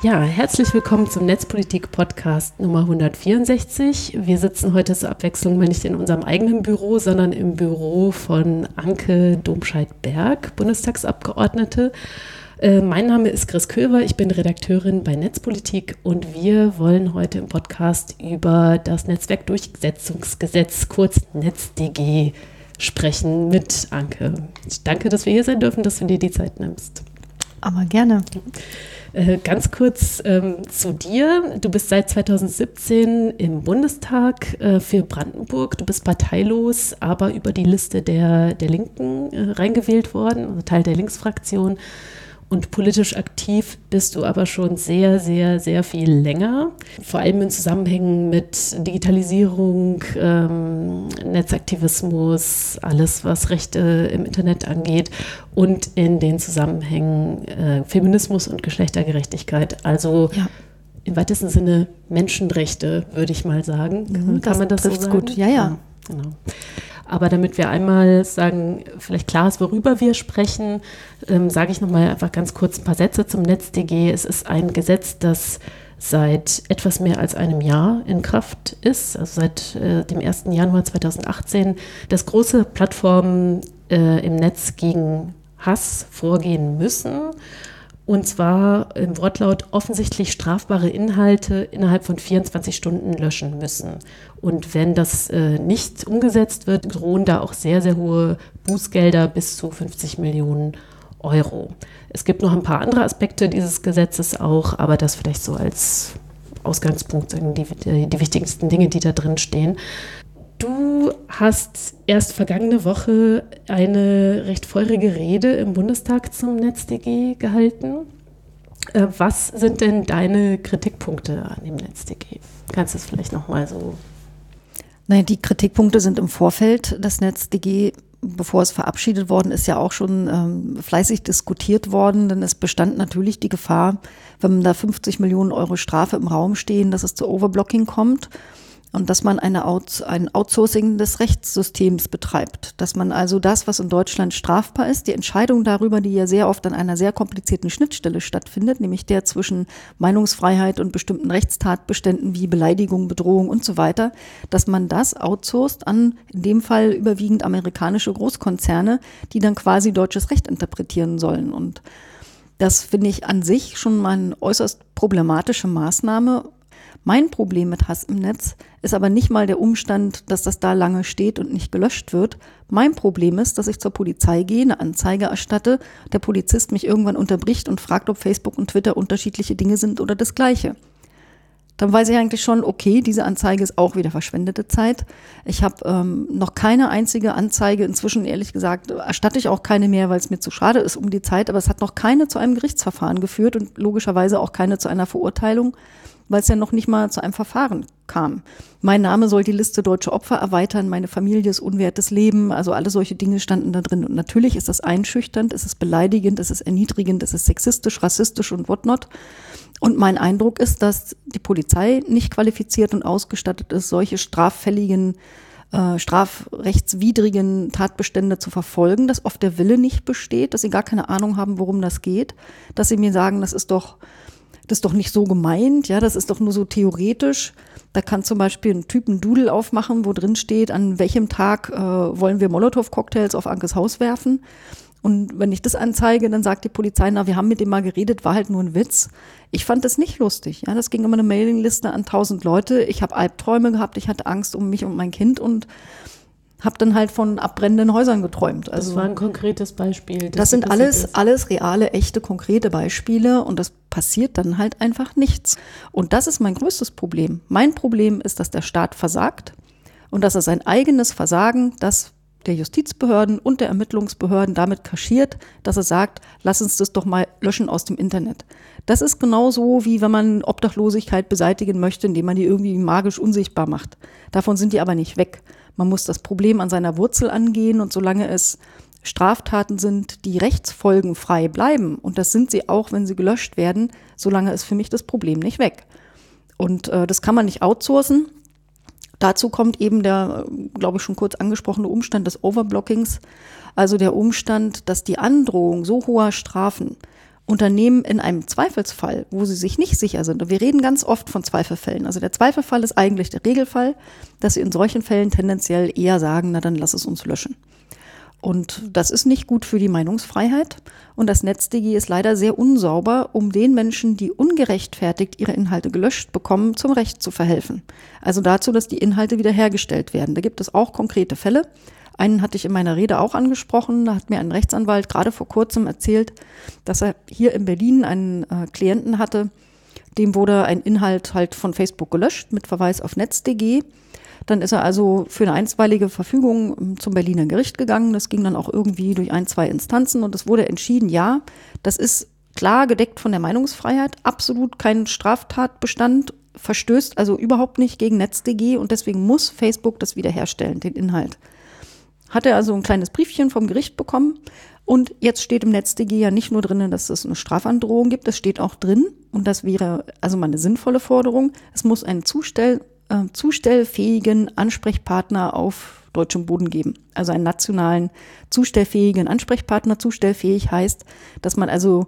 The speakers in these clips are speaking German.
Ja, herzlich willkommen zum Netzpolitik-Podcast Nummer 164. Wir sitzen heute zur Abwechslung mal nicht in unserem eigenen Büro, sondern im Büro von Anke Domscheit-Berg, Bundestagsabgeordnete. Mein Name ist Chris Köver, ich bin Redakteurin bei Netzpolitik und wir wollen heute im Podcast über das Netzwerkdurchsetzungsgesetz, kurz NetzDG, sprechen mit Anke. Danke, dass wir hier sein dürfen, dass du dir die Zeit nimmst. Aber gerne. Ganz kurz zu dir. Du bist seit 2017 im Bundestag für Brandenburg. Du bist parteilos, aber über die Liste der Linken reingewählt worden, also Teil der Linksfraktion. Und politisch aktiv bist du aber schon sehr, sehr, sehr viel länger. Vor allem in Zusammenhängen mit Digitalisierung, Netzaktivismus, alles, was Rechte im Internet angeht und in den Zusammenhängen Feminismus und Geschlechtergerechtigkeit. Also ja. Im weitesten Sinne Menschenrechte, würde ich mal sagen. Kann man das so sagen? Gut. Ja. Genau. Aber damit wir einmal sagen, vielleicht klar ist, worüber wir sprechen, sage ich nochmal einfach ganz kurz ein paar Sätze zum NetzDG. Es ist ein Gesetz, das seit etwas mehr als einem Jahr in Kraft ist, also seit dem 1. Januar 2018, dass große Plattformen im Netz gegen Hass vorgehen müssen. Und zwar im Wortlaut offensichtlich strafbare Inhalte innerhalb von 24 Stunden löschen müssen. Und wenn das nicht umgesetzt wird, drohen da auch sehr, sehr hohe Bußgelder bis zu 50 Millionen Euro. Es gibt noch ein paar andere Aspekte dieses Gesetzes auch, aber das vielleicht so als Ausgangspunkt, die wichtigsten Dinge, die da drin stehen. Du hast erst vergangene Woche eine recht feurige Rede im Bundestag zum NetzDG gehalten. Was sind denn deine Kritikpunkte an dem NetzDG? Kannst du es vielleicht nochmal so? Nein, die Kritikpunkte sind im Vorfeld des NetzDG, bevor es verabschiedet worden ist, ja auch schon fleißig diskutiert worden, denn es bestand natürlich die Gefahr, wenn da 50 Millionen Euro Strafe im Raum stehen, dass es zu Overblocking kommt. Und dass man ein Outsourcing des Rechtssystems betreibt. Dass man also das, was in Deutschland strafbar ist, die Entscheidung darüber, die ja sehr oft an einer sehr komplizierten Schnittstelle stattfindet, nämlich der zwischen Meinungsfreiheit und bestimmten Rechtstatbeständen wie Beleidigung, Bedrohung und so weiter, dass man das outsourced an, in dem Fall überwiegend amerikanische Großkonzerne, die dann quasi deutsches Recht interpretieren sollen. Und das finde ich an sich schon mal eine äußerst problematische Maßnahme. Mein Problem mit Hass im Netz ist aber nicht mal der Umstand, dass das da lange steht und nicht gelöscht wird. Mein Problem ist, dass ich zur Polizei gehe, eine Anzeige erstatte, der Polizist mich irgendwann unterbricht und fragt, ob Facebook und Twitter unterschiedliche Dinge sind oder das Gleiche. Dann weiß ich eigentlich schon, okay, diese Anzeige ist auch wieder verschwendete Zeit. Ich habe noch keine einzige Anzeige, inzwischen ehrlich gesagt erstatte ich auch keine mehr, weil es mir zu schade ist um die Zeit, aber es hat noch keine zu einem Gerichtsverfahren geführt und logischerweise auch keine zu einer Verurteilung, weil es ja noch nicht mal zu einem Verfahren kam. Mein Name soll die Liste deutsche Opfer erweitern, meine Familie ist unwertes Leben, also alle solche Dinge standen da drin. Und natürlich ist das einschüchternd, es ist beleidigend, es ist erniedrigend, es ist sexistisch, rassistisch und whatnot. Und mein Eindruck ist, dass die Polizei nicht qualifiziert und ausgestattet ist, solche straffälligen, strafrechtswidrigen Tatbestände zu verfolgen, dass oft der Wille nicht besteht, dass sie gar keine Ahnung haben, worum das geht, dass sie mir sagen, das ist doch nicht so gemeint, ja, das ist doch nur so theoretisch. Da kann zum Beispiel ein Typ einen Doodle aufmachen, wo drin steht, an welchem Tag wollen wir Molotow-Cocktails auf Ankes Haus werfen. Und wenn ich das anzeige, dann sagt die Polizei, na, wir haben mit dem mal geredet, war halt nur ein Witz. Ich fand das nicht lustig. Ja, das ging immer eine Mailingliste an 1000 Leute. Ich habe Albträume gehabt, ich hatte Angst um mich und mein Kind und habe dann halt von abbrennenden Häusern geträumt. Also, das war ein konkretes Beispiel. Das sind alles reale, echte, konkrete Beispiele und das passiert dann halt einfach nichts. Und das ist mein größtes Problem. Mein Problem ist, dass der Staat versagt und dass er sein eigenes Versagen, das der Justizbehörden und der Ermittlungsbehörden damit kaschiert, dass er sagt, lass uns das doch mal löschen aus dem Internet. Das ist genauso, wie wenn man Obdachlosigkeit beseitigen möchte, indem man die irgendwie magisch unsichtbar macht. Davon sind die aber nicht weg. Man muss das Problem an seiner Wurzel angehen und solange es Straftaten sind, die rechtsfolgenfrei bleiben, und das sind sie auch, wenn sie gelöscht werden, solange ist für mich das Problem nicht weg. Und das kann man nicht outsourcen. Dazu kommt eben der, glaube ich, schon kurz angesprochene Umstand des Overblockings, also der Umstand, dass die Androhung so hoher Strafen Unternehmen in einem Zweifelsfall, wo sie sich nicht sicher sind, und wir reden ganz oft von Zweifelfällen, also der Zweifelfall ist eigentlich der Regelfall, dass sie in solchen Fällen tendenziell eher sagen, na dann lass es uns löschen. Und das ist nicht gut für die Meinungsfreiheit. Und das NetzDG ist leider sehr unsauber, um den Menschen, die ungerechtfertigt ihre Inhalte gelöscht bekommen, zum Recht zu verhelfen. Also dazu, dass die Inhalte wiederhergestellt werden. Da gibt es auch konkrete Fälle. Einen hatte ich in meiner Rede auch angesprochen. Da hat mir ein Rechtsanwalt gerade vor kurzem erzählt, dass er hier in Berlin einen Klienten hatte, dem wurde ein Inhalt halt von Facebook gelöscht mit Verweis auf NetzDG. Dann ist er also für eine einstweilige Verfügung zum Berliner Gericht gegangen. Das ging dann auch irgendwie durch 1, 2 Instanzen und es wurde entschieden, ja, das ist klar gedeckt von der Meinungsfreiheit, absolut kein Straftatbestand, verstößt also überhaupt nicht gegen NetzDG und deswegen muss Facebook das wiederherstellen, den Inhalt. Hat er also ein kleines Briefchen vom Gericht bekommen und jetzt steht im NetzDG ja nicht nur drin, dass es eine Strafandrohung gibt, es steht auch drin und das wäre also mal eine sinnvolle Forderung, es muss einen zustellfähigen Ansprechpartner auf deutschem Boden geben. Also einen nationalen zustellfähigen Ansprechpartner. Zustellfähig heißt, dass man also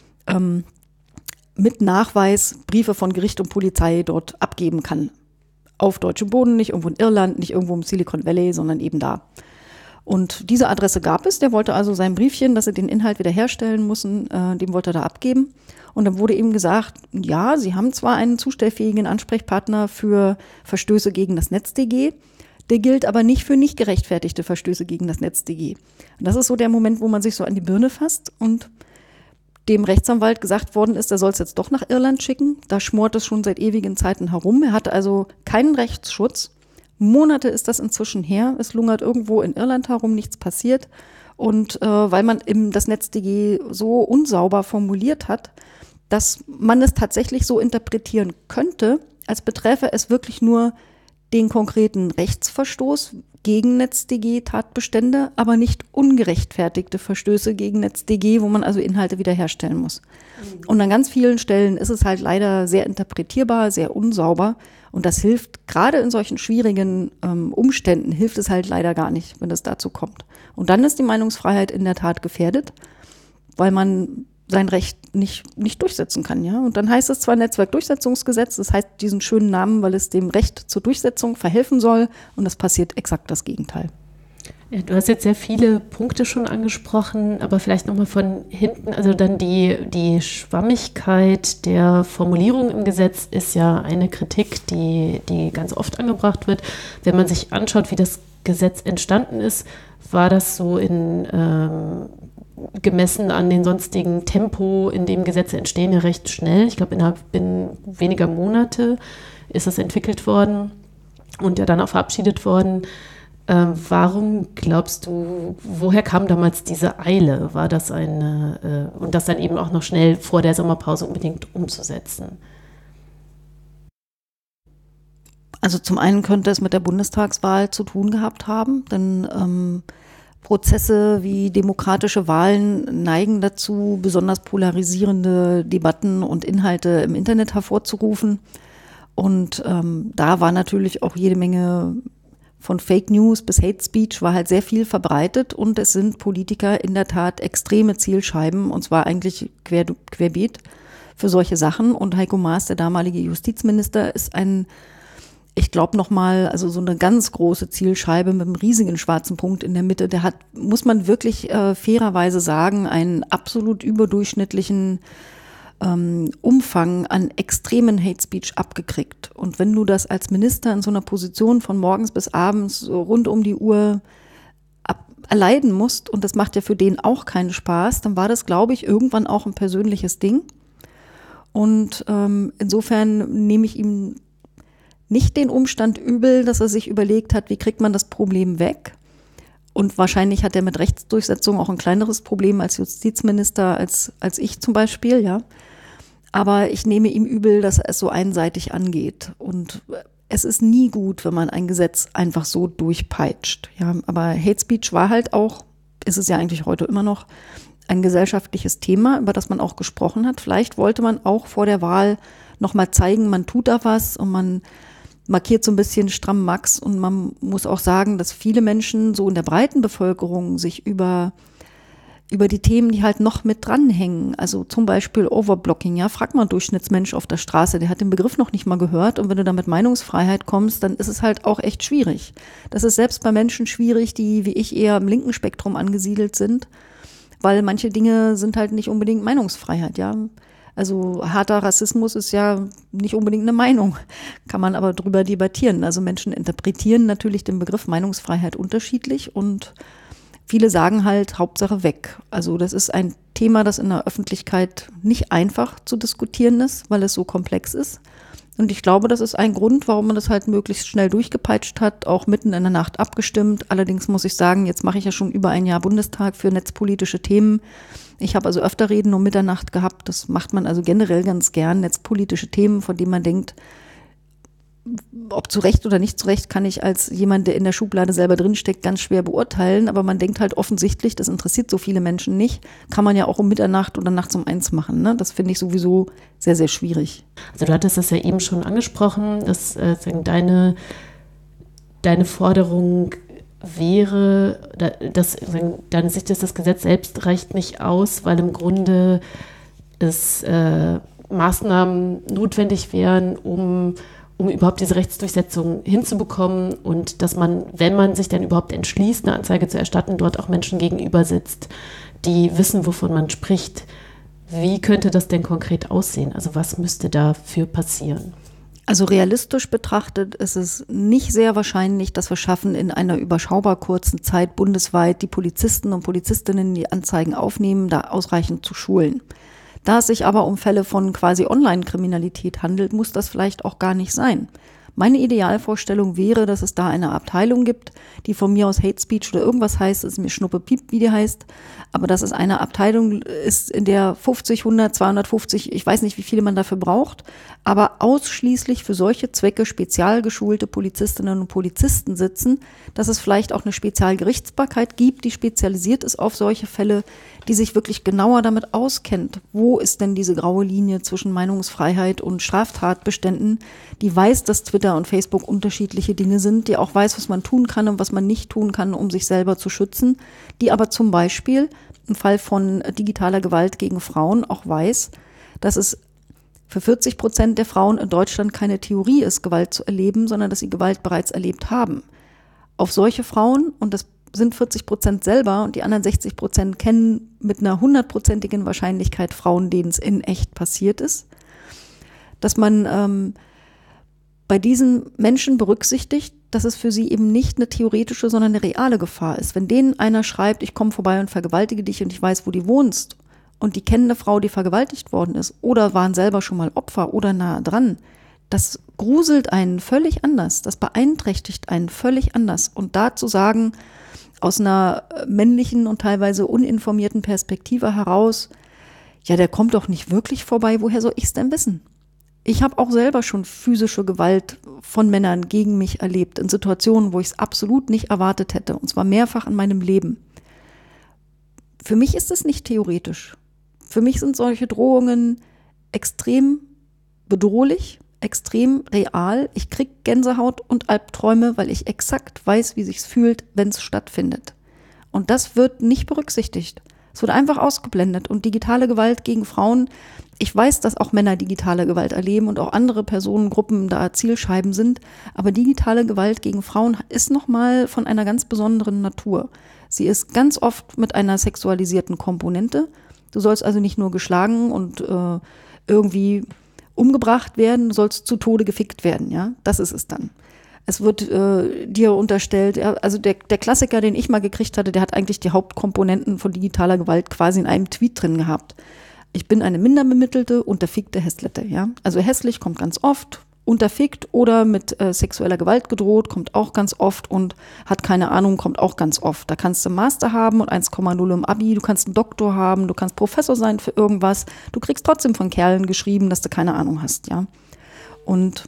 mit Nachweis Briefe von Gericht und Polizei dort abgeben kann. Auf deutschem Boden, nicht irgendwo in Irland, nicht irgendwo im Silicon Valley, sondern eben da. Und diese Adresse gab es. Der wollte also sein Briefchen, dass sie den Inhalt wiederherstellen müssen, dem wollte er da abgeben. Und dann wurde ihm gesagt, ja, Sie haben zwar einen zustellfähigen Ansprechpartner für Verstöße gegen das NetzDG, der gilt aber nicht für nicht gerechtfertigte Verstöße gegen das NetzDG. Und das ist so der Moment, wo man sich so an die Birne fasst und dem Rechtsanwalt gesagt worden ist, er soll es jetzt doch nach Irland schicken. Da schmort es schon seit ewigen Zeiten herum. Er hatte also keinen Rechtsschutz. Monate ist das inzwischen her. Es lungert irgendwo in Irland herum, nichts passiert. Und weil man das NetzDG so unsauber formuliert hat, dass man es tatsächlich so interpretieren könnte, als beträfe es wirklich nur den konkreten Rechtsverstoß gegen NetzDG-Tatbestände, aber nicht ungerechtfertigte Verstöße gegen NetzDG, wo man also Inhalte wiederherstellen muss. Und an ganz vielen Stellen ist es halt leider sehr interpretierbar, sehr unsauber. Und das hilft, gerade in solchen schwierigen Umständen, hilft es halt leider gar nicht, wenn es dazu kommt. Und dann ist die Meinungsfreiheit in der Tat gefährdet, weil man sein Recht nicht durchsetzen kann, ja. Und dann heißt es zwar Netzwerkdurchsetzungsgesetz, das heißt diesen schönen Namen, weil es dem Recht zur Durchsetzung verhelfen soll und es passiert exakt das Gegenteil. Ja, du hast jetzt sehr viele Punkte schon angesprochen, aber vielleicht nochmal von hinten, also dann die Schwammigkeit der Formulierung im Gesetz ist ja eine Kritik, die ganz oft angebracht wird. Wenn man sich anschaut, wie das Gesetz entstanden ist, war das so gemessen an den sonstigen Tempo, in dem Gesetze entstehen, ja recht schnell. Ich glaube, innerhalb weniger Monate ist es entwickelt worden und ja dann auch verabschiedet worden. Warum glaubst du, woher kam damals diese Eile? War das und das dann eben auch noch schnell vor der Sommerpause unbedingt umzusetzen? Also zum einen könnte es mit der Bundestagswahl zu tun gehabt haben, denn Prozesse wie demokratische Wahlen neigen dazu, besonders polarisierende Debatten und Inhalte im Internet hervorzurufen. Und da war natürlich auch jede Menge von Fake News bis Hate Speech war halt sehr viel verbreitet und es sind Politiker in der Tat extreme Zielscheiben und zwar eigentlich querbeet für solche Sachen. Und Heiko Maas, der damalige Justizminister, ist ich glaube nochmal, also so eine ganz große Zielscheibe mit einem riesigen schwarzen Punkt in der Mitte. Der hat, muss man wirklich fairerweise sagen, einen absolut überdurchschnittlichen Umfang an extremen Hate Speech abgekriegt. Und wenn du das als Minister in so einer Position von morgens bis abends so rund um die Uhr erleiden musst, und das macht ja für den auch keinen Spaß, dann war das, glaube ich, irgendwann auch ein persönliches Ding. Und insofern nehme ich ihm nicht den Umstand übel, dass er sich überlegt hat, wie kriegt man das Problem weg. Und wahrscheinlich hat er mit Rechtsdurchsetzung auch ein kleineres Problem als Justizminister als ich zum Beispiel, ja. Aber ich nehme ihm übel, dass er es so einseitig angeht. Und es ist nie gut, wenn man ein Gesetz einfach so durchpeitscht. Ja, aber Hate Speech war halt auch, ist es ja eigentlich heute immer noch, ein gesellschaftliches Thema, über das man auch gesprochen hat. Vielleicht wollte man auch vor der Wahl nochmal zeigen, man tut da was und man markiert so ein bisschen stramm Max. Und man muss auch sagen, dass viele Menschen so in der breiten Bevölkerung sich über über die Themen, die halt noch mit dranhängen. Also zum Beispiel Overblocking, ja, frag mal einen Durchschnittsmensch auf der Straße, der hat den Begriff noch nicht mal gehört, und wenn du da mit Meinungsfreiheit kommst, dann ist es halt auch echt schwierig. Das ist selbst bei Menschen schwierig, die wie ich eher im linken Spektrum angesiedelt sind, weil manche Dinge sind halt nicht unbedingt Meinungsfreiheit, ja. Also harter Rassismus ist ja nicht unbedingt eine Meinung, kann man aber drüber debattieren. Also Menschen interpretieren natürlich den Begriff Meinungsfreiheit unterschiedlich, und viele sagen halt, Hauptsache weg. Also das ist ein Thema, das in der Öffentlichkeit nicht einfach zu diskutieren ist, weil es so komplex ist. Und ich glaube, das ist ein Grund, warum man das halt möglichst schnell durchgepeitscht hat, auch mitten in der Nacht abgestimmt. Allerdings muss ich sagen, jetzt mache ich ja schon über ein Jahr Bundestag für netzpolitische Themen. Ich habe also öfter Reden um Mitternacht gehabt. Das macht man also generell ganz gern. Netzpolitische Themen, von denen man denkt, ob zu Recht oder nicht zu Recht, kann ich als jemand, der in der Schublade selber drinsteckt, ganz schwer beurteilen. Aber man denkt halt offensichtlich, das interessiert so viele Menschen nicht. Kann man ja auch um Mitternacht oder nachts um 1 machen. Ne? Das finde ich sowieso sehr, sehr schwierig. Also du hattest das ja eben schon angesprochen, dass deine Forderung wäre, dass deine Sicht ist, das Gesetz selbst reicht nicht aus, weil im Grunde es Maßnahmen notwendig wären, um überhaupt diese Rechtsdurchsetzung hinzubekommen, und dass man, wenn man sich dann überhaupt entschließt, eine Anzeige zu erstatten, dort auch Menschen gegenüber sitzt, die wissen, wovon man spricht. Wie könnte das denn konkret aussehen? Also was müsste dafür passieren? Also realistisch betrachtet ist es nicht sehr wahrscheinlich, dass wir schaffen, in einer überschaubar kurzen Zeit bundesweit die Polizisten und Polizistinnen, die Anzeigen aufnehmen, da ausreichend zu schulen. Da es sich aber um Fälle von quasi Online-Kriminalität handelt, muss das vielleicht auch gar nicht sein. Meine Idealvorstellung wäre, dass es da eine Abteilung gibt, die von mir aus Hate Speech oder irgendwas heißt, es ist mir Schnuppe Piep, wie die heißt, aber dass es eine Abteilung ist, in der 50, 100, 250, ich weiß nicht, wie viele man dafür braucht, aber ausschließlich für solche Zwecke spezial geschulte Polizistinnen und Polizisten sitzen, dass es vielleicht auch eine Spezialgerichtsbarkeit gibt, die spezialisiert ist auf solche Fälle, die sich wirklich genauer damit auskennt. Wo ist denn diese graue Linie zwischen Meinungsfreiheit und Straftatbeständen, die weiß, dass Twitter und Facebook unterschiedliche Dinge sind, die auch weiß, was man tun kann und was man nicht tun kann, um sich selber zu schützen, die aber zum Beispiel im Fall von digitaler Gewalt gegen Frauen auch weiß, dass es für 40% der Frauen in Deutschland keine Theorie ist, Gewalt zu erleben, sondern dass sie Gewalt bereits erlebt haben. Auf solche Frauen, und das sind 40% selber und die anderen 60% kennen mit einer 100%igen Wahrscheinlichkeit Frauen, denen es in echt passiert ist, dass man bei diesen Menschen berücksichtigt, dass es für sie eben nicht eine theoretische, sondern eine reale Gefahr ist. Wenn denen einer schreibt, ich komme vorbei und vergewaltige dich und ich weiß, wo du wohnst, und die kennen eine Frau, die vergewaltigt worden ist oder waren selber schon mal Opfer oder nah dran, das gruselt einen völlig anders, das beeinträchtigt einen völlig anders. Und da zu sagen, aus einer männlichen und teilweise uninformierten Perspektive heraus, ja, der kommt doch nicht wirklich vorbei, woher soll ich es denn wissen? Ich habe auch selber schon physische Gewalt von Männern gegen mich erlebt, in Situationen, wo ich es absolut nicht erwartet hätte, und zwar mehrfach in meinem Leben. Für mich ist es nicht theoretisch. Für mich sind solche Drohungen extrem bedrohlich, extrem real. Ich kriege Gänsehaut und Albträume, weil ich exakt weiß, wie sich's fühlt, wenn es stattfindet. Und das wird nicht berücksichtigt. Es wird einfach ausgeblendet. Und digitale Gewalt gegen Frauen, ich weiß, dass auch Männer digitale Gewalt erleben und auch andere Personengruppen da Zielscheiben sind, aber digitale Gewalt gegen Frauen ist nochmal von einer ganz besonderen Natur. Sie ist ganz oft mit einer sexualisierten Komponente. Du sollst also nicht nur geschlagen und irgendwie umgebracht werden, du sollst zu Tode gefickt werden, ja, das ist es dann. Es wird dir unterstellt, ja, also der Klassiker, den ich mal gekriegt hatte, der hat eigentlich die Hauptkomponenten von digitaler Gewalt quasi in einem Tweet drin gehabt. Ich bin eine minderbemittelte, unterfickte Hässlette, ja. Also hässlich kommt ganz oft, unterfickt oder mit sexueller Gewalt gedroht, kommt auch ganz oft, und hat keine Ahnung, kommt auch ganz oft. Da kannst du einen Master haben und 1,0 im Abi, du kannst einen Doktor haben, du kannst Professor sein für irgendwas, du kriegst trotzdem von Kerlen geschrieben, dass du keine Ahnung hast, ja. Und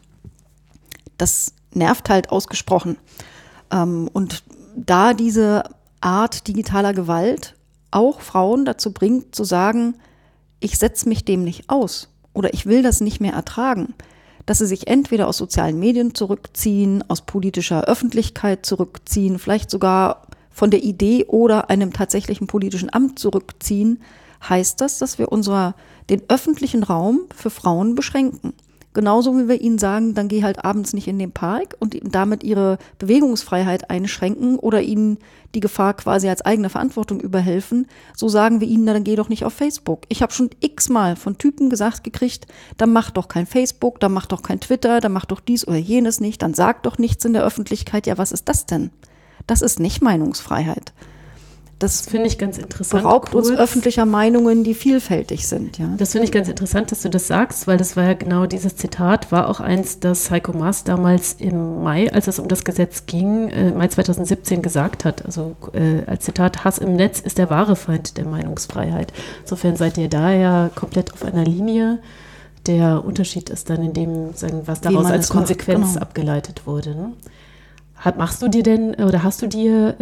das nervt halt ausgesprochen. Und da diese Art digitaler Gewalt auch Frauen dazu bringt, zu sagen, ich setze mich dem nicht aus oder ich will das nicht mehr ertragen, dass sie sich entweder aus sozialen Medien zurückziehen, aus politischer Öffentlichkeit zurückziehen, vielleicht sogar von der Idee oder einem tatsächlichen politischen Amt zurückziehen, heißt das, dass wir den öffentlichen Raum für Frauen beschränken. Genauso wie wir ihnen sagen, dann geh halt abends nicht in den Park und damit ihre Bewegungsfreiheit einschränken oder ihnen die Gefahr quasi als eigene Verantwortung überhelfen, so sagen wir ihnen, na, dann geh doch nicht auf Facebook. Ich habe schon x-mal von Typen gesagt gekriegt, dann mach doch kein Facebook, dann mach doch kein Twitter, dann mach doch dies oder jenes nicht, dann sag doch nichts in der Öffentlichkeit. Ja, was ist das denn? Das ist nicht Meinungsfreiheit. Das finde ich ganz interessant. Beraubt uns öffentlicher Meinungen, die vielfältig sind. Ja. Das finde ich ganz interessant, dass du das sagst, weil das war ja genau dieses Zitat, war auch eins, das Heiko Maas damals im Mai, als es um das Gesetz ging, Mai 2017 gesagt hat. Also als Zitat, Hass im Netz ist der wahre Feind der Meinungsfreiheit. Insofern seid ihr da ja komplett auf einer Linie. Der Unterschied ist dann in dem, was daraus als Konsequenz abgeleitet wurde. Ne? Hast du dir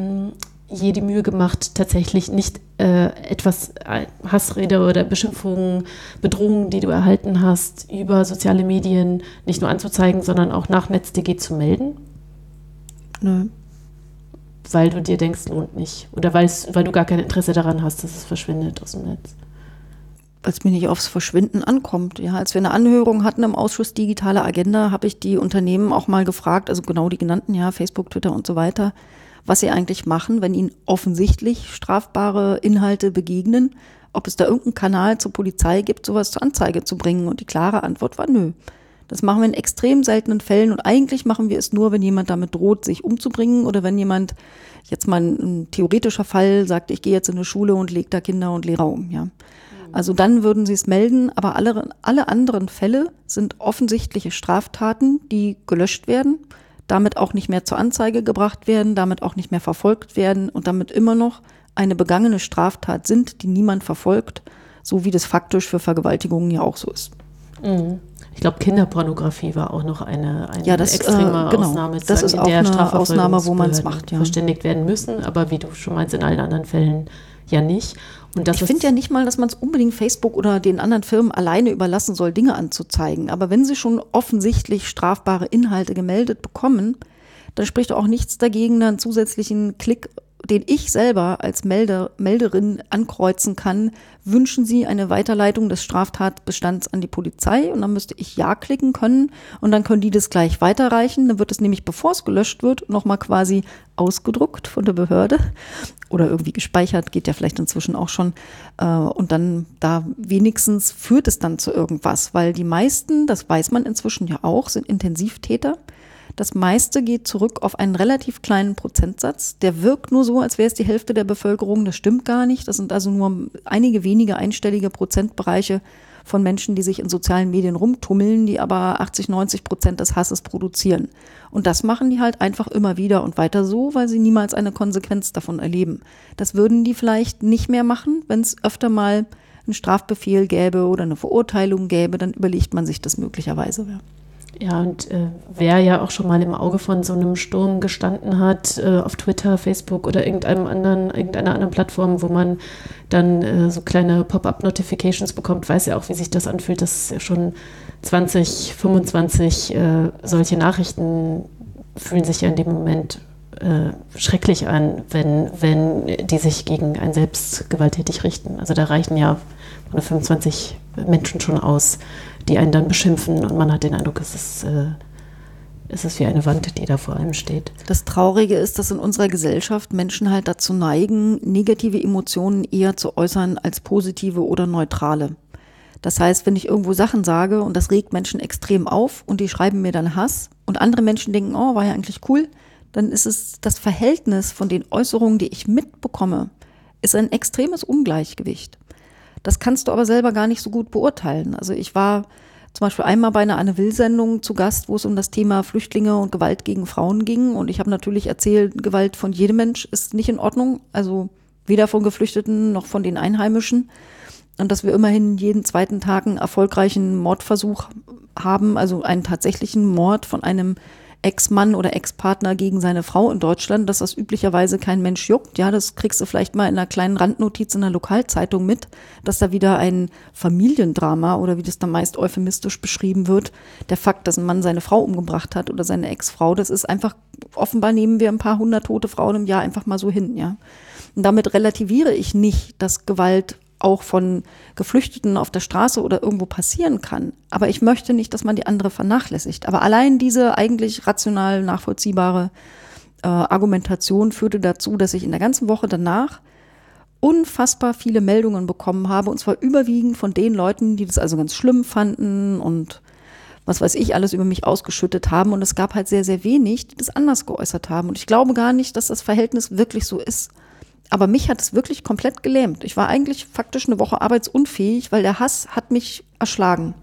je die Mühe gemacht, tatsächlich nicht etwas Hassrede oder Beschimpfungen, Bedrohungen, die du erhalten hast, über soziale Medien nicht nur anzuzeigen, sondern auch nach NetzDG zu melden? Nö. Weil du dir denkst, lohnt nicht. Oder weil du gar kein Interesse daran hast, dass es verschwindet aus dem Netz? Weil es mir nicht aufs Verschwinden ankommt. Ja, als wir eine Anhörung hatten im Ausschuss Digitale Agenda, habe ich die Unternehmen auch mal gefragt, also genau die genannten, ja, Facebook, Twitter und so weiter, was sie eigentlich machen, wenn ihnen offensichtlich strafbare Inhalte begegnen, ob es da irgendeinen Kanal zur Polizei gibt, sowas zur Anzeige zu bringen. Und die klare Antwort war nö. Das machen wir in extrem seltenen Fällen und eigentlich machen wir es nur, wenn jemand damit droht, sich umzubringen oder wenn jemand, jetzt mal ein theoretischer Fall, sagt, ich gehe jetzt in eine Schule und lege da Kinder und Lehrer um. Ja. Also dann würden sie es melden, aber alle anderen Fälle sind offensichtliche Straftaten, die gelöscht werden, damit auch nicht mehr zur Anzeige gebracht werden, damit auch nicht mehr verfolgt werden und damit immer noch eine begangene Straftat sind, die niemand verfolgt, so wie das faktisch für Vergewaltigungen ja auch so ist. Mhm. Ich glaube, Kinderpornografie war auch noch eine extreme Ausnahme. Das ist auch eine Ausnahme, wo man es macht. Ja. Verständigt werden müssen, aber wie du schon meinst, in allen anderen Fällen ja nicht. Und ich finde ja nicht mal, dass man es unbedingt Facebook oder den anderen Firmen alleine überlassen soll, Dinge anzuzeigen. Aber wenn sie schon offensichtlich strafbare Inhalte gemeldet bekommen, dann spricht auch nichts dagegen, einen zusätzlichen Klick, den ich selber als Melderin ankreuzen kann, wünschen Sie eine Weiterleitung des Straftatbestands an die Polizei und dann müsste ich Ja klicken können und dann können die das gleich weiterreichen. Dann wird es nämlich, bevor es gelöscht wird, nochmal quasi ausgedruckt von der Behörde oder irgendwie gespeichert, geht ja vielleicht inzwischen auch schon und dann da wenigstens führt es dann zu irgendwas, weil die meisten, das weiß man inzwischen ja auch, sind Intensivtäter. Das meiste geht zurück auf einen relativ kleinen Prozentsatz. Der wirkt nur so, als wäre es die Hälfte der Bevölkerung. Das stimmt gar nicht. Das sind also nur einige wenige einstellige Prozentbereiche von Menschen, die sich in sozialen Medien rumtummeln, die aber 80-90% des Hasses produzieren. Und das machen die halt einfach immer wieder und weiter so, weil sie niemals eine Konsequenz davon erleben. Das würden die vielleicht nicht mehr machen, wenn es öfter mal einen Strafbefehl gäbe oder eine Verurteilung gäbe, dann überlegt man sich das möglicherweise. Ja, und wer ja auch schon mal im Auge von so einem Sturm gestanden hat, auf Twitter, Facebook oder irgendeiner anderen Plattform, wo man dann so kleine Pop-up-Notifications bekommt, weiß ja auch, wie sich das anfühlt. Das ist ja schon 20, 25 solche Nachrichten fühlen sich ja in dem Moment schrecklich an, wenn die sich gegen einen selbst gewalttätig richten. Also da reichen ja 25 Menschen schon aus, die einen dann beschimpfen und man hat den Eindruck, es ist wie eine Wand, die da vor einem steht. Das Traurige ist, dass in unserer Gesellschaft Menschen halt dazu neigen, negative Emotionen eher zu äußern als positive oder neutrale. Das heißt, wenn ich irgendwo Sachen sage und das regt Menschen extrem auf und die schreiben mir dann Hass und andere Menschen denken, oh, war ja eigentlich cool, dann ist es das Verhältnis von den Äußerungen, die ich mitbekomme, ist ein extremes Ungleichgewicht. Das kannst du aber selber gar nicht so gut beurteilen. Also ich war zum Beispiel einmal bei einer Anne-Will-Sendung zu Gast, wo es um das Thema Flüchtlinge und Gewalt gegen Frauen ging. Und ich habe natürlich erzählt, Gewalt von jedem Mensch ist nicht in Ordnung. Also weder von Geflüchteten noch von den Einheimischen. Und dass wir immerhin jeden zweiten Tag einen erfolgreichen Mordversuch haben, also einen tatsächlichen Mord von einem Ex-Mann oder Ex-Partner gegen seine Frau in Deutschland, dass das üblicherweise kein Mensch juckt. Ja, das kriegst du vielleicht mal in einer kleinen Randnotiz in einer Lokalzeitung mit, dass da wieder ein Familiendrama oder wie das dann meist euphemistisch beschrieben wird, der Fakt, dass ein Mann seine Frau umgebracht hat oder seine Ex-Frau, das ist einfach, offenbar nehmen wir ein paar 100 tote Frauen im Jahr einfach mal so hin, ja. Und damit relativiere ich nicht, dass Gewalt auch von Geflüchteten auf der Straße oder irgendwo passieren kann. Aber ich möchte nicht, dass man die andere vernachlässigt. Aber allein diese eigentlich rational nachvollziehbare Argumentation führte dazu, dass ich in der ganzen Woche danach unfassbar viele Meldungen bekommen habe, und zwar überwiegend von den Leuten, die das also ganz schlimm fanden und was weiß ich, alles über mich ausgeschüttet haben. Und es gab halt sehr, sehr wenig, die das anders geäußert haben. Und ich glaube gar nicht, dass das Verhältnis wirklich so ist. Aber mich hat es wirklich komplett gelähmt. Ich war eigentlich faktisch eine Woche arbeitsunfähig, weil der Hass hat mich erschlagen.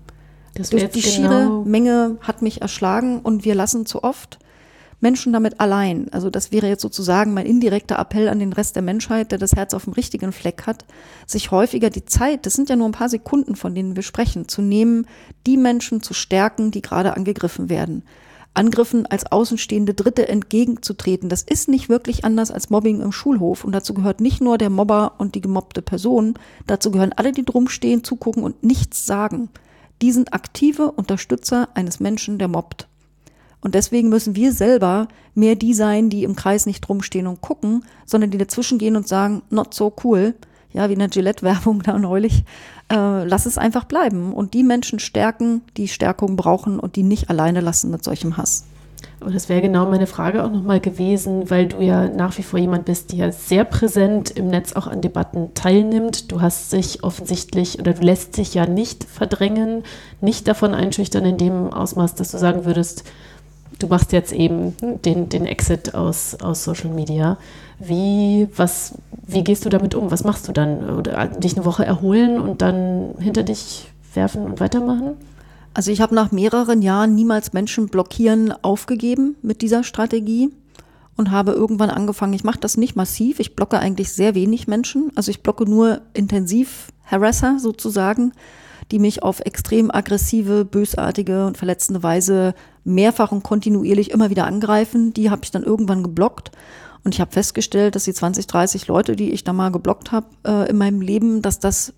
Die schiere Menge hat mich erschlagen, und wir lassen zu oft Menschen damit allein. Also das wäre jetzt sozusagen mein indirekter Appell an den Rest der Menschheit, der das Herz auf dem richtigen Fleck hat, sich häufiger die Zeit, das sind ja nur ein paar Sekunden, von denen wir sprechen, zu nehmen, die Menschen zu stärken, die gerade angegriffen werden. Angriffen als außenstehende Dritte entgegenzutreten. Das ist nicht wirklich anders als Mobbing im Schulhof. Und dazu gehört nicht nur der Mobber und die gemobbte Person. Dazu gehören alle, die drum stehen, zugucken und nichts sagen. Die sind aktive Unterstützer eines Menschen, der mobbt. Und deswegen müssen wir selber mehr die sein, die im Kreis nicht rumstehen und gucken, sondern die dazwischen gehen und sagen, not so cool. Ja, wie in der Gillette-Werbung da neulich. Lass es einfach bleiben und die Menschen stärken, die Stärkung brauchen und die nicht alleine lassen mit solchem Hass. Aber das wäre genau meine Frage auch nochmal gewesen, weil du ja nach wie vor jemand bist, der sehr präsent im Netz auch an Debatten teilnimmt. Du hast dich offensichtlich oder du lässt dich ja nicht verdrängen, nicht davon einschüchtern in dem Ausmaß, dass du sagen würdest, du machst jetzt eben den Exit aus Social Media. Wie gehst du damit um? Was machst du dann? Oder dich eine Woche erholen und dann hinter dich werfen und weitermachen? Also ich habe nach mehreren Jahren niemals Menschen blockieren aufgegeben mit dieser Strategie und habe irgendwann angefangen, ich mache das nicht massiv, ich blocke eigentlich sehr wenig Menschen. Also ich blocke nur intensiv Harasser sozusagen, die mich auf extrem aggressive, bösartige und verletzende Weise mehrfach und kontinuierlich immer wieder angreifen. Die habe ich dann irgendwann geblockt. Und ich habe festgestellt, dass die 20, 30 Leute, die ich da mal geblockt habe in meinem Leben, dass das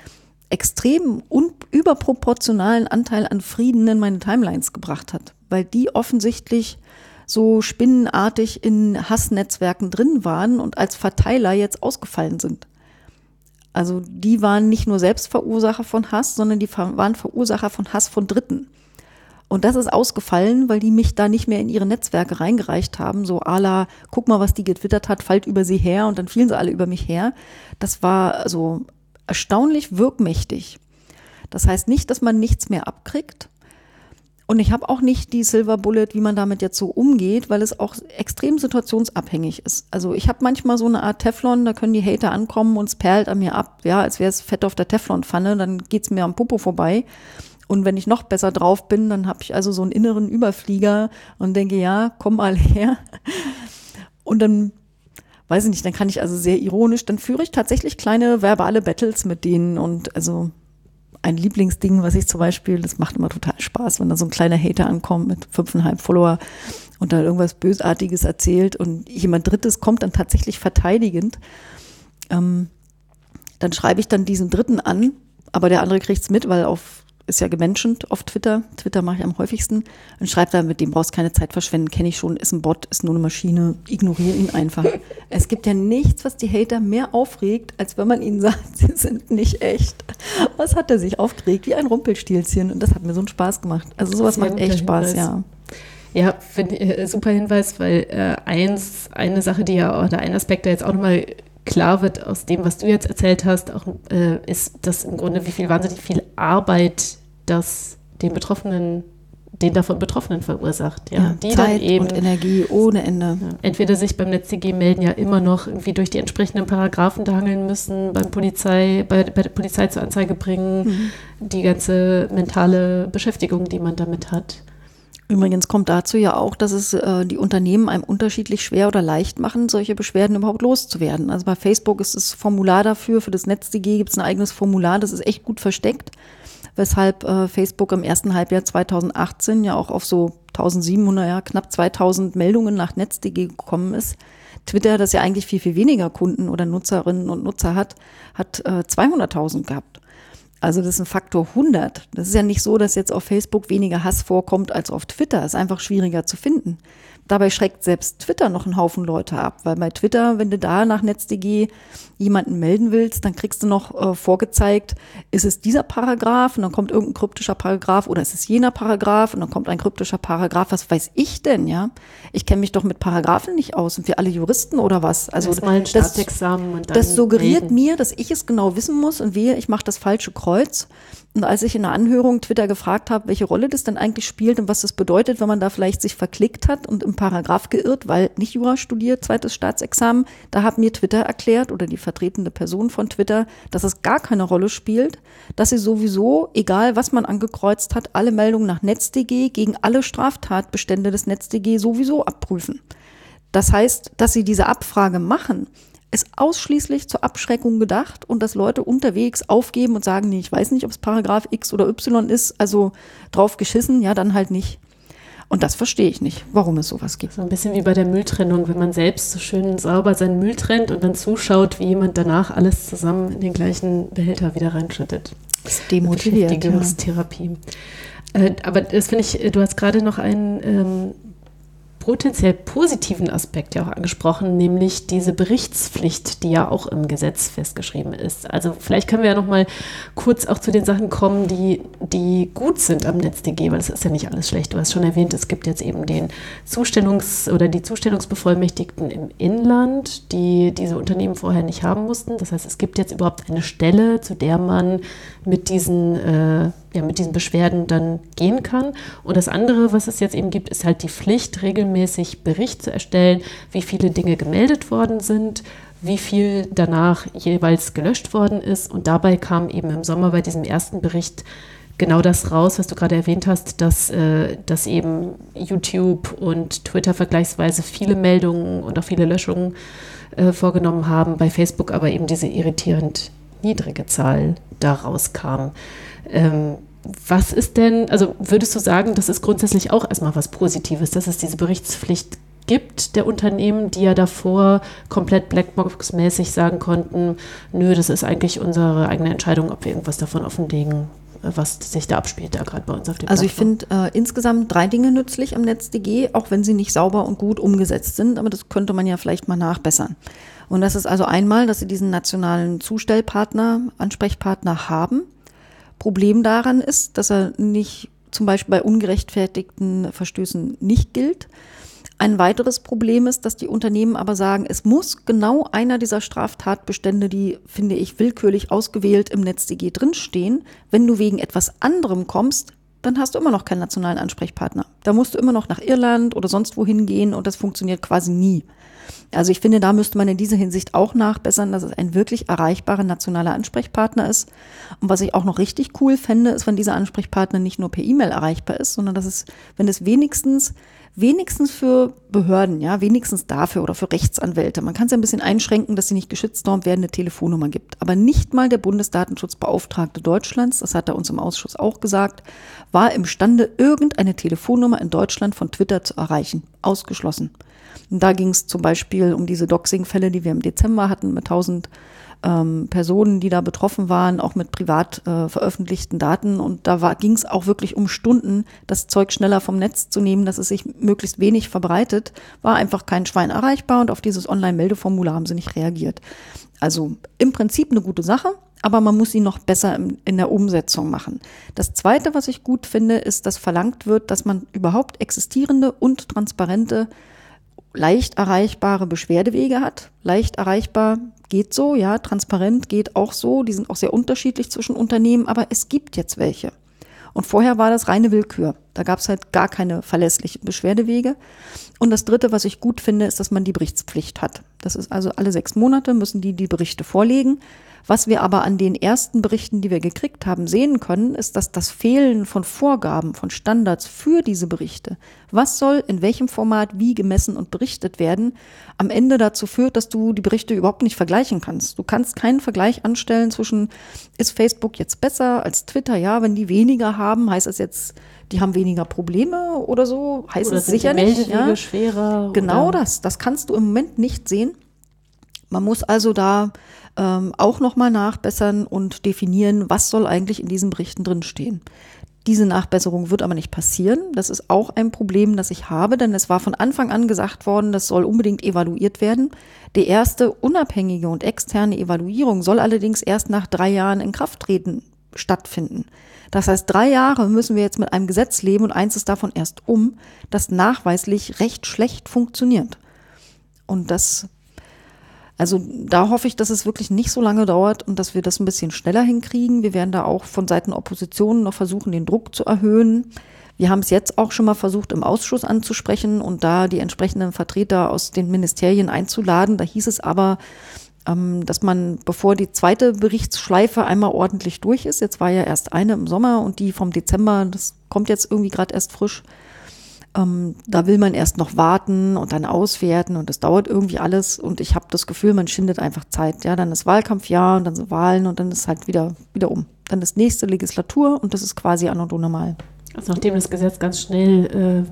extrem und überproportionalen Anteil an Frieden in meine Timelines gebracht hat. Weil die offensichtlich so spinnenartig in Hassnetzwerken drin waren und als Verteiler jetzt ausgefallen sind. Also die waren nicht nur selbst Verursacher von Hass, sondern die waren Verursacher von Hass von Dritten. Und das ist ausgefallen, weil die mich da nicht mehr in ihre Netzwerke reingereicht haben, so à la, guck mal, was die getwittert hat, fallt über sie her, und dann fielen sie alle über mich her. Das war also erstaunlich wirkmächtig. Das heißt nicht, dass man nichts mehr abkriegt. Und ich habe auch nicht die Silver Bullet, wie man damit jetzt so umgeht, weil es auch extrem situationsabhängig ist. Also ich habe manchmal so eine Art Teflon, da können die Hater ankommen und es perlt an mir ab, ja, als wäre es Fett auf der Teflonpfanne, dann geht's mir am Popo vorbei. Und wenn ich noch besser drauf bin, dann habe ich also so einen inneren Überflieger und denke, ja, komm mal her. Und dann, weiß ich nicht, dann kann ich also sehr ironisch, dann führe ich tatsächlich kleine verbale Battles mit denen. Und also ein Lieblingsding, was ich zum Beispiel, das macht immer total Spaß, wenn da so ein kleiner Hater ankommt mit 5,5 Follower und da irgendwas Bösartiges erzählt und jemand Drittes kommt dann tatsächlich verteidigend. Dann schreibe ich dann diesen Dritten an, aber der andere kriegt's mit, weil ist ja gemenschent auf Twitter mache ich am häufigsten, und schreibt da, mit dem brauchst keine Zeit verschwenden, kenne ich schon, ist ein Bot, ist nur eine Maschine, ignoriere ihn einfach. Es gibt ja nichts, was die Hater mehr aufregt, als wenn man ihnen sagt, sie sind nicht echt. Was hat er sich aufgeregt? Wie ein Rumpelstilzchen, und das hat mir so einen Spaß gemacht. Also sowas macht echt Spaß, ja. Ja, finde ich super Hinweis, weil eine Sache, die ja, oder ein Aspekt, der jetzt auch nochmal klar wird aus dem, was du jetzt erzählt hast, auch, ist, dass im Grunde wahnsinnig viel Arbeit das den davon Betroffenen verursacht. Ja, die Zeit dann eben, und Energie ohne Ende. Ja, entweder sich beim NetzDG melden, ja immer noch irgendwie durch die entsprechenden Paragraphen da hangeln müssen, bei der Polizei zur Anzeige bringen, die ganze mentale Beschäftigung, die man damit hat. Übrigens kommt dazu ja auch, dass es die Unternehmen einem unterschiedlich schwer oder leicht machen, solche Beschwerden überhaupt loszuwerden. Also bei Facebook ist das Formular dafür, für das NetzDG gibt es ein eigenes Formular, das ist echt gut versteckt, weshalb Facebook im ersten Halbjahr 2018 ja auch auf so 1700, ja, knapp 2000 Meldungen nach NetzDG gekommen ist. Twitter, das ja eigentlich viel, viel weniger Kunden oder Nutzerinnen und Nutzer hat 200.000 gehabt. Also das ist ein Faktor 100. Das ist ja nicht so, dass jetzt auf Facebook weniger Hass vorkommt als auf Twitter. Das ist einfach schwieriger zu finden. Dabei schreckt selbst Twitter noch einen Haufen Leute ab, weil bei Twitter, wenn du da nach NetzDG jemanden melden willst, dann kriegst du noch vorgezeigt, ist es dieser Paragraph und dann kommt irgendein kryptischer Paragraph oder ist es jener Paragraph und dann kommt ein kryptischer Paragraph. Was weiß ich denn, ja? Ich kenne mich doch mit Paragraphen nicht aus. Sind wir alle Juristen oder was? Also mal ein Staatsexamen und dann das suggeriert melden. mir, dass ich es genau wissen muss und wehe, ich mache das falsche Kreuz. Und als ich in der Anhörung Twitter gefragt habe, welche Rolle das denn eigentlich spielt und was das bedeutet, wenn man da vielleicht sich verklickt hat und im Paragraph geirrt, weil nicht Jura studiert, zweites Staatsexamen, da hat mir Twitter erklärt oder die vertretende Person von Twitter, dass es gar keine Rolle spielt, dass sie sowieso, egal was man angekreuzt hat, alle Meldungen nach NetzDG gegen alle Straftatbestände des NetzDG sowieso abprüfen. Das heißt, dass sie diese Abfrage machen, ist ausschließlich zur Abschreckung gedacht und dass Leute unterwegs aufgeben und sagen, nee, ich weiß nicht, ob es Paragraph X oder Y ist, also drauf geschissen, ja, dann halt nicht. Und das verstehe ich nicht, warum es sowas gibt. So ein bisschen wie bei der Mülltrennung, wenn man selbst so schön sauber seinen Müll trennt und dann zuschaut, wie jemand danach alles zusammen in den gleichen Behälter wieder reinschüttet. Das ist demotiviert. Beschäftigungstherapie. Ja. Aber das finde ich, du hast gerade noch einen potenziell positiven Aspekt ja auch angesprochen, nämlich diese Berichtspflicht, die ja auch im Gesetz festgeschrieben ist. Also vielleicht können wir ja noch mal kurz auch zu den Sachen kommen, die gut sind am NetzDG, weil es ist ja nicht alles schlecht. Du hast schon erwähnt, es gibt jetzt eben die Zustellungsbevollmächtigten im Inland, die diese Unternehmen vorher nicht haben mussten. Das heißt, es gibt jetzt überhaupt eine Stelle, zu der man mit diesen Beschwerden dann gehen kann. Und das andere, was es jetzt eben gibt, ist halt die Pflicht, regelmäßig Bericht zu erstellen, wie viele Dinge gemeldet worden sind, wie viel danach jeweils gelöscht worden ist. Und dabei kam eben im Sommer bei diesem ersten Bericht genau das raus, was du gerade erwähnt hast, dass eben YouTube und Twitter vergleichsweise viele Meldungen und auch viele Löschungen vorgenommen haben, bei Facebook aber eben diese irritierend niedrige Zahl daraus kam. Was ist denn, also würdest du sagen, das ist grundsätzlich auch erstmal was Positives, dass es diese Berichtspflicht gibt der Unternehmen, die ja davor komplett Blackbox-mäßig sagen konnten, nö, das ist eigentlich unsere eigene Entscheidung, ob wir irgendwas davon offenlegen, was sich da abspielt, da gerade bei uns auf dem Also ich finde insgesamt 3 Dinge nützlich am NetzDG, auch wenn sie nicht sauber und gut umgesetzt sind, aber das könnte man ja vielleicht mal nachbessern. Und das ist also einmal, dass sie diesen nationalen Zustellpartner, Ansprechpartner haben. Problem daran ist, dass er nicht zum Beispiel bei ungerechtfertigten Verstößen nicht gilt. Ein weiteres Problem ist, dass die Unternehmen aber sagen, es muss genau einer dieser Straftatbestände, die, finde ich, willkürlich ausgewählt im NetzDG drinstehen. Wenn du wegen etwas anderem kommst, dann hast du immer noch keinen nationalen Ansprechpartner. Da musst du immer noch nach Irland oder sonst wohin gehen und das funktioniert quasi nie. Also ich finde, da müsste man in dieser Hinsicht auch nachbessern, dass es ein wirklich erreichbarer nationaler Ansprechpartner ist. Und was ich auch noch richtig cool fände, ist, wenn dieser Ansprechpartner nicht nur per E-Mail erreichbar ist, sondern dass es, wenn es wenigstens für Behörden, ja, wenigstens dafür oder für Rechtsanwälte. Man kann es ja ein bisschen einschränken, dass sie nicht geschütztormt werden, eine Telefonnummer gibt. Aber nicht mal der Bundesdatenschutzbeauftragte Deutschlands, das hat er uns im Ausschuss auch gesagt, war imstande, irgendeine Telefonnummer in Deutschland von Twitter zu erreichen. Ausgeschlossen. Und da ging es zum Beispiel um diese Doxing-Fälle, die wir im Dezember hatten, mit 1000 Personen, die da betroffen waren, auch mit privat veröffentlichten Daten. Und da ging es auch wirklich um Stunden, das Zeug schneller vom Netz zu nehmen, dass es sich möglichst wenig verbreitet. War einfach kein Schwein erreichbar und auf dieses Online-Meldeformular haben sie nicht reagiert. Also im Prinzip eine gute Sache, aber man muss sie noch besser in der Umsetzung machen. Das Zweite, was ich gut finde, ist, dass verlangt wird, dass man überhaupt existierende und transparente, leicht erreichbare Beschwerdewege hat. Leicht erreichbar geht so, ja, transparent geht auch so. Die sind auch sehr unterschiedlich zwischen Unternehmen, aber es gibt jetzt welche. Und vorher war das reine Willkür. Da gab es halt gar keine verlässlichen Beschwerdewege. Und das Dritte, was ich gut finde, ist, dass man die Berichtspflicht hat. Das ist also alle 6 Monate müssen die Berichte vorlegen. Was wir aber an den ersten Berichten, die wir gekriegt haben, sehen können, ist, dass das Fehlen von Vorgaben, von Standards für diese Berichte, was soll in welchem Format wie gemessen und berichtet werden, am Ende dazu führt, dass du die Berichte überhaupt nicht vergleichen kannst. Du kannst keinen Vergleich anstellen zwischen, ist Facebook jetzt besser als Twitter? Ja, wenn die weniger haben, heißt das jetzt, die haben weniger Probleme oder so? Heißt es sicher nicht. Meldewege schwerer? Genau das kannst du im Moment nicht sehen. Man muss also da auch nochmal nachbessern und definieren, was soll eigentlich in diesen Berichten drinstehen. Diese Nachbesserung wird aber nicht passieren. Das ist auch ein Problem, das ich habe, denn es war von Anfang an gesagt worden, das soll unbedingt evaluiert werden. Die erste unabhängige und externe Evaluierung soll allerdings erst nach 3 Jahren in Krafttreten stattfinden. Das heißt, 3 Jahre müssen wir jetzt mit einem Gesetz leben und eins ist davon erst das nachweislich recht schlecht funktioniert. Und also da hoffe ich, dass es wirklich nicht so lange dauert und dass wir das ein bisschen schneller hinkriegen. Wir werden da auch von Seiten Opposition noch versuchen, den Druck zu erhöhen. Wir haben es jetzt auch schon mal versucht, im Ausschuss anzusprechen und da die entsprechenden Vertreter aus den Ministerien einzuladen. Da hieß es aber, dass man, bevor die zweite Berichtsschleife einmal ordentlich durch ist, jetzt war ja erst eine im Sommer und die vom Dezember, das kommt jetzt irgendwie gerade erst frisch, da will man erst noch warten und dann auswerten und das dauert irgendwie alles und ich habe das Gefühl, man schindet einfach Zeit. Ja, dann ist Wahlkampfjahr und dann sind Wahlen und dann ist halt wieder um. Dann ist nächste Legislatur und das ist quasi an und normal. Also nachdem das Gesetz ganz schnell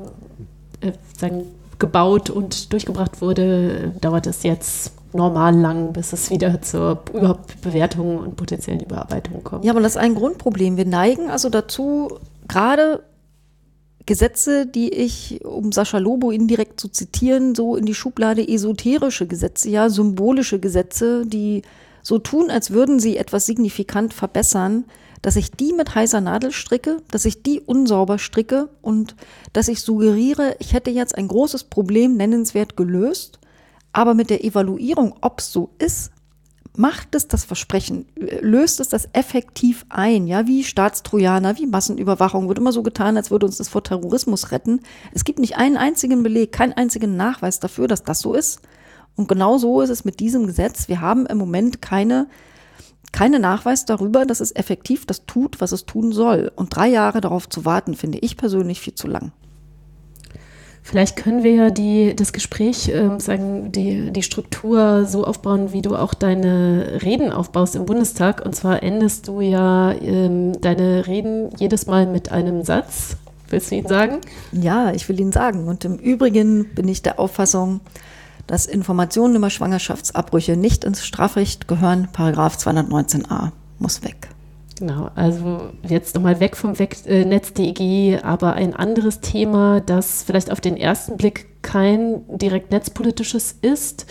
gebaut und durchgebracht wurde, dauert es jetzt normal lang, bis es wieder zur überhaupt Bewertung und potenziellen Überarbeitung kommt. Ja, aber das ist ein Grundproblem. Wir neigen also dazu, gerade Gesetze, die ich, um Sascha Lobo indirekt zu zitieren, so in die Schublade esoterische Gesetze, ja, symbolische Gesetze, die so tun, als würden sie etwas signifikant verbessern, dass ich die mit heißer Nadel stricke, dass ich die unsauber stricke und dass ich suggeriere, ich hätte jetzt ein großes Problem nennenswert gelöst, aber mit der Evaluierung, ob es so ist, macht es das Versprechen, löst es das effektiv ein, ja, wie Staatstrojaner, wie Massenüberwachung, wird immer so getan, als würde uns das vor Terrorismus retten. Es gibt nicht einen einzigen Beleg, keinen einzigen Nachweis dafür, dass das so ist. Und genau so ist es mit diesem Gesetz. Wir haben im Moment keine Nachweis darüber, dass es effektiv das tut, was es tun soll. Und 3 Jahre darauf zu warten, finde ich persönlich viel zu lang. Vielleicht können wir ja das Gespräch, die Struktur so aufbauen, wie du auch deine Reden aufbaust im Bundestag. Und zwar endest du ja deine Reden jedes Mal mit einem Satz. Willst du ihn sagen? Ja, ich will ihn sagen. Und im Übrigen bin ich der Auffassung, dass Informationen über Schwangerschaftsabbrüche nicht ins Strafrecht gehören. Paragraph 219a muss weg. Genau, also jetzt nochmal weg vom NetzDG, aber ein anderes Thema, das vielleicht auf den ersten Blick kein direkt netzpolitisches ist,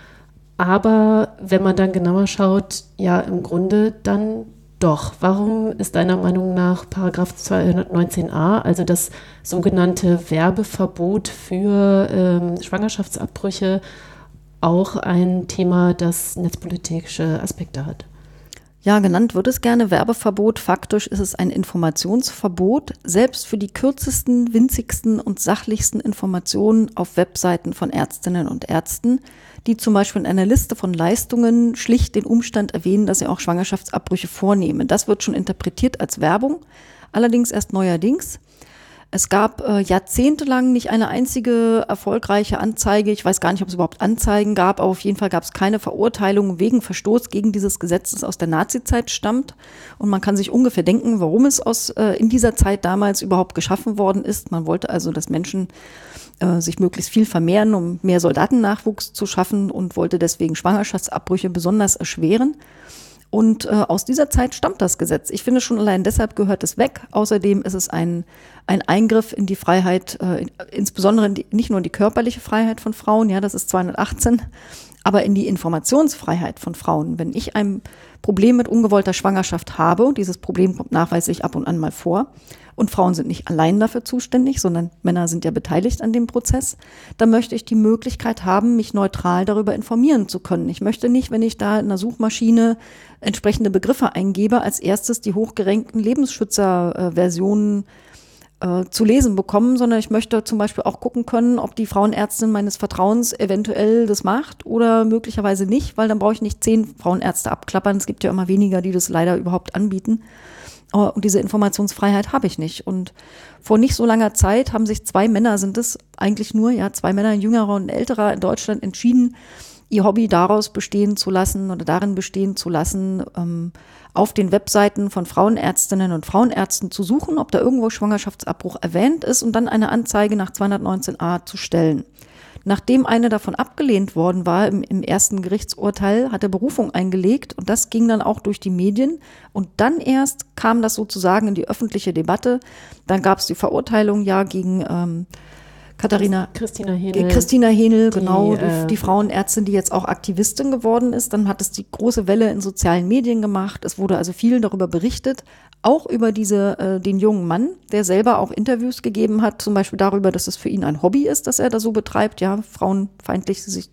aber wenn man dann genauer schaut, ja im Grunde dann doch. Warum ist deiner Meinung nach Paragraph 219a, also das sogenannte Werbeverbot für Schwangerschaftsabbrüche, auch ein Thema, das netzpolitische Aspekte hat? Ja, genannt wird es gerne Werbeverbot. Faktisch ist es ein Informationsverbot, selbst für die kürzesten, winzigsten und sachlichsten Informationen auf Webseiten von Ärztinnen und Ärzten, die zum Beispiel in einer Liste von Leistungen schlicht den Umstand erwähnen, dass sie auch Schwangerschaftsabbrüche vornehmen. Das wird schon interpretiert als Werbung, allerdings erst neuerdings. Es gab jahrzehntelang nicht eine einzige erfolgreiche Anzeige. Ich weiß gar nicht, ob es überhaupt Anzeigen gab, aber auf jeden Fall gab es keine Verurteilung wegen Verstoß gegen dieses Gesetz, das aus der Nazizeit stammt. Und man kann sich ungefähr denken, warum es in dieser Zeit damals überhaupt geschaffen worden ist. Man wollte also, dass Menschen sich möglichst viel vermehren, um mehr Soldatennachwuchs zu schaffen und wollte deswegen Schwangerschaftsabbrüche besonders erschweren. Und aus dieser Zeit stammt das Gesetz. Ich finde, schon allein deshalb gehört es weg. Außerdem ist es ein Eingriff in die Freiheit, insbesondere nicht nur in die körperliche Freiheit von Frauen, ja, das ist 218, aber in die Informationsfreiheit von Frauen. Wenn ich ein Problem mit ungewollter Schwangerschaft habe, und dieses Problem kommt nachweislich ab und an mal vor, und Frauen sind nicht allein dafür zuständig, sondern Männer sind ja beteiligt an dem Prozess, dann möchte ich die Möglichkeit haben, mich neutral darüber informieren zu können. Ich möchte nicht, wenn ich da in einer Suchmaschine entsprechende Begriffe eingebe, als erstes die hochgerankten Lebensschützer-Versionen zu lesen bekommen, sondern ich möchte zum Beispiel auch gucken können, ob die Frauenärztin meines Vertrauens eventuell das macht oder möglicherweise nicht, weil dann brauche ich nicht 10 Frauenärzte abklappern. Es gibt ja immer weniger, die das leider überhaupt anbieten. Und diese Informationsfreiheit habe ich nicht. Und vor nicht so langer Zeit haben sich 2 Männer, sind es eigentlich nur, 2 Männer, ein jüngerer und ein älterer in Deutschland, entschieden, ihr Hobby darin bestehen zu lassen, auf den Webseiten von Frauenärztinnen und Frauenärzten zu suchen, ob da irgendwo Schwangerschaftsabbruch erwähnt ist und dann eine Anzeige nach 219a zu stellen. Nachdem eine davon abgelehnt worden war im ersten Gerichtsurteil, hat er Berufung eingelegt und das ging dann auch durch die Medien und dann erst kam das sozusagen in die öffentliche Debatte. Dann gab es die Verurteilung gegen Christina Hähnel, genau, die Frauenärztin, die jetzt auch Aktivistin geworden ist. Dann hat es die große Welle in sozialen Medien gemacht. Es wurde also viel darüber berichtet, auch über den jungen Mann, der selber auch Interviews gegeben hat, zum Beispiel darüber, dass es für ihn ein Hobby ist, dass er da so betreibt, frauenfeindlich sich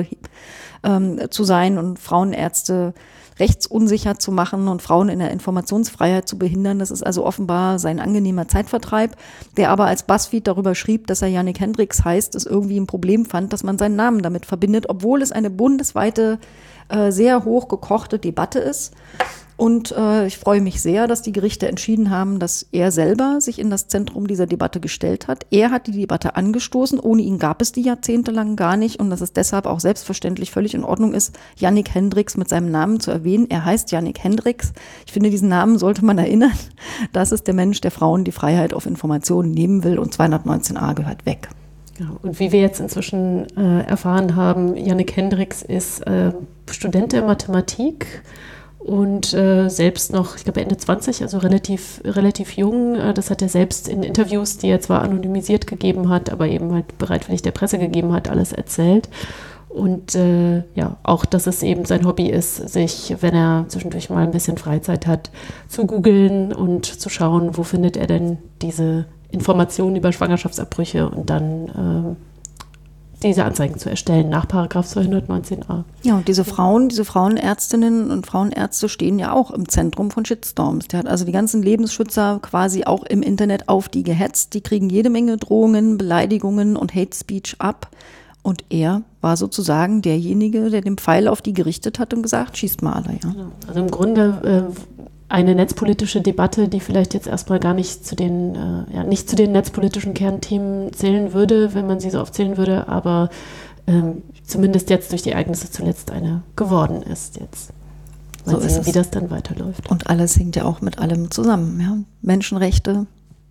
zu sein und Frauenärzte rechtsunsicher zu machen und Frauen in der Informationsfreiheit zu behindern. Das ist also offenbar sein angenehmer Zeitvertreib, der aber als BuzzFeed darüber schrieb, dass er Jannik Hendricks heißt, es irgendwie ein Problem fand, dass man seinen Namen damit verbindet, obwohl es eine bundesweite, sehr hoch gekochte Debatte ist. Und ich freue mich sehr, dass die Gerichte entschieden haben, dass er selber sich in das Zentrum dieser Debatte gestellt hat. Er hat die Debatte angestoßen. Ohne ihn gab es die jahrzehntelang gar nicht. Und dass es deshalb auch selbstverständlich völlig in Ordnung ist, Jannik Hendricks mit seinem Namen zu erwähnen. Er heißt Jannik Hendricks. Ich finde, diesen Namen sollte man erinnern. Das ist der Mensch, der Frauen die Freiheit auf Informationen nehmen will. Und 219a gehört weg. Ja, und wie wir jetzt inzwischen erfahren haben, Jannik Hendricks ist Student der Mathematik. Und selbst noch, ich glaube Ende 20, also relativ jung. Das hat er selbst in Interviews, die er zwar anonymisiert gegeben hat, aber eben halt bereitwillig der Presse gegeben hat, alles erzählt. Und auch, dass es eben sein Hobby ist, sich, wenn er zwischendurch mal ein bisschen Freizeit hat, zu googeln und zu schauen, wo findet er denn diese Informationen über Schwangerschaftsabbrüche und dann diese Anzeigen zu erstellen nach Paragraph 219a. Ja, und diese Frauenärztinnen und Frauenärzte stehen ja auch im Zentrum von Shitstorms. Der hat also die ganzen Lebensschützer quasi auch im Internet auf die gehetzt. Die kriegen jede Menge Drohungen, Beleidigungen und Hate Speech ab. Und er war sozusagen derjenige, der den Pfeil auf die gerichtet hat und gesagt, schießt mal alle. Ja. Also im Grunde eine netzpolitische Debatte, die vielleicht jetzt erstmal gar nicht zu den netzpolitischen Kernthemen zählen würde, wenn man sie so aufzählen würde, aber zumindest jetzt durch die Ereignisse zuletzt eine geworden ist jetzt. Mal So sehen, wie das dann weiterläuft. Und alles hängt ja auch mit allem zusammen. Ja. Menschenrechte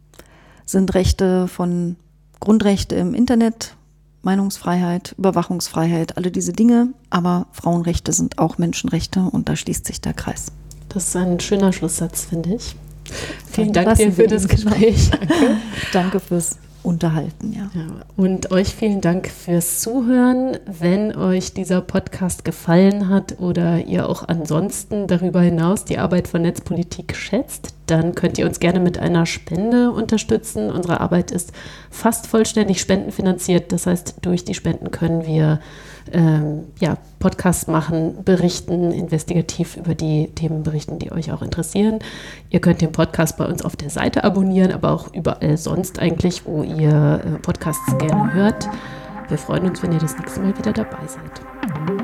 sind Rechte von Grundrechte im Internet, Meinungsfreiheit, Überwachungsfreiheit, alle diese Dinge, aber Frauenrechte sind auch Menschenrechte und da schließt sich der Kreis. Das ist ein schöner Schlusssatz, finde ich. Vielen Dank dir für das Gespräch. Danke fürs Unterhalten. Ja. Und euch vielen Dank fürs Zuhören. Wenn euch dieser Podcast gefallen hat oder ihr auch ansonsten darüber hinaus die Arbeit von Netzpolitik schätzt, dann könnt ihr uns gerne mit einer Spende unterstützen. Unsere Arbeit ist fast vollständig spendenfinanziert. Das heißt, durch die Spenden können wir Podcasts machen, berichten, investigativ über die Themen berichten, die euch auch interessieren. Ihr könnt den Podcast bei uns auf der Seite abonnieren, aber auch überall sonst eigentlich, wo ihr Podcasts gerne hört. Wir freuen uns, wenn ihr das nächste Mal wieder dabei seid.